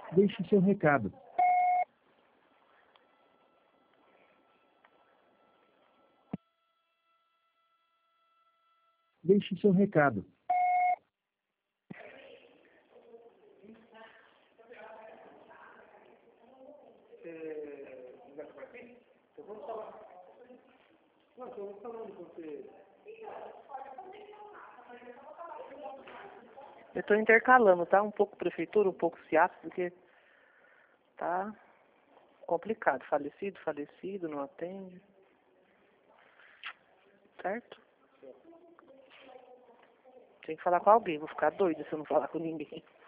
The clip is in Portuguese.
Deixe seu recado. Deixe seu recado. Eu estou intercalando, tá? Um pouco prefeitura, um pouco SIAP, porque tá complicado. Falecido, não atende. Certo? Tem que falar com alguém, vou ficar doida se eu não falar com ninguém.